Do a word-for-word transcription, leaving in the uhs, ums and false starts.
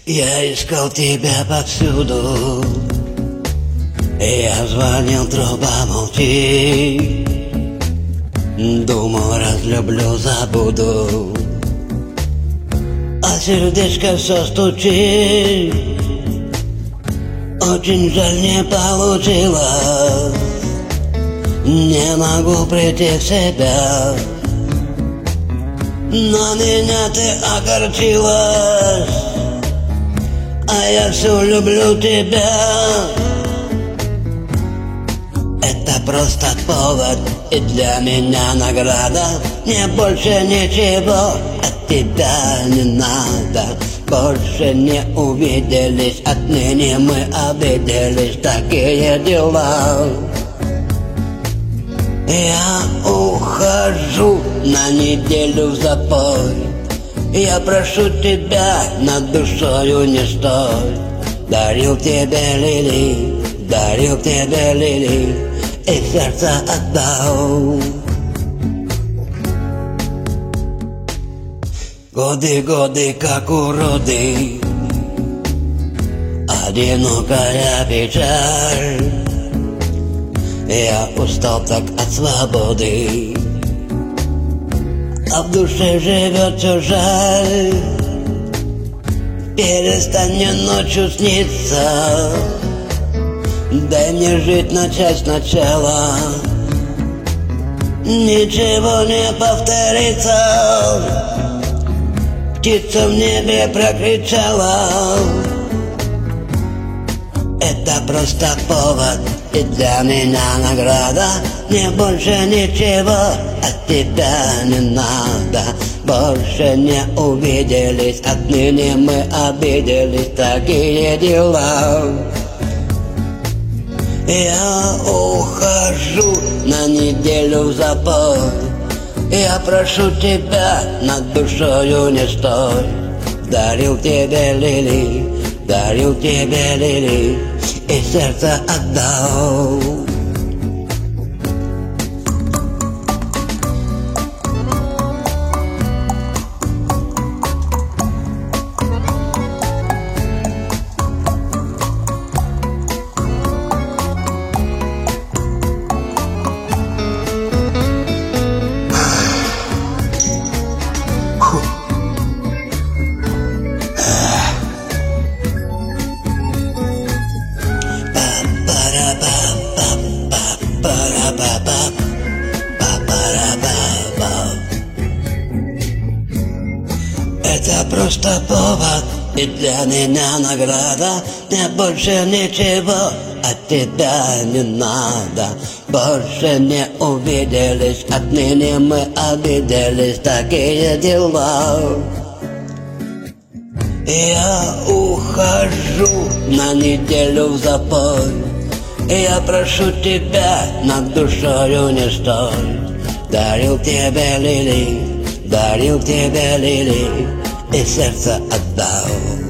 Я искал тебя повсюду, я звонил, труба молчит. Думал, разлюблю, забуду, а сердечко все стучит. Очень жаль, не получилось, не могу прийти в себя. Но меня ты огорчилась, а я все люблю тебя. Это просто повод, и для меня награда. Мне больше ничего от тебя не надо. Больше не увиделись, отныне мы обиделись. Такие дела. Я ухожу на неделю в запой. Я прошу тебя, над душою не стой. Дарил тебе лилии, дарил тебе лилии, и сердце отдал. Годы, годы, как уроды, одинокая печаль. Я устал так от свободы, а в душе живет все жаль. Перестань мне ночью сниться, дай мне жить, начать сначала. Ничего не повторится, птица в небе прокричала. Это просто повод, и для меня награда. Мне больше ничего от тебя не надо. Больше не увиделись, отныне мы обиделись. Такие дела. Я ухожу на неделю в запой. Я прошу тебя, над душою не стой. Дарил тебе лилии, дарил тебе лилии, и сердце отдал. Это просто повод, и для меня награда. Мне больше ничего от тебя не надо. Больше не увиделись, отныне мы обиделись. Такие дела. Я ухожу на неделю в запой. Я прошу тебя, над душою не стой. Дарил тебе лилии, дарил тебе лилии, и сердце отдал.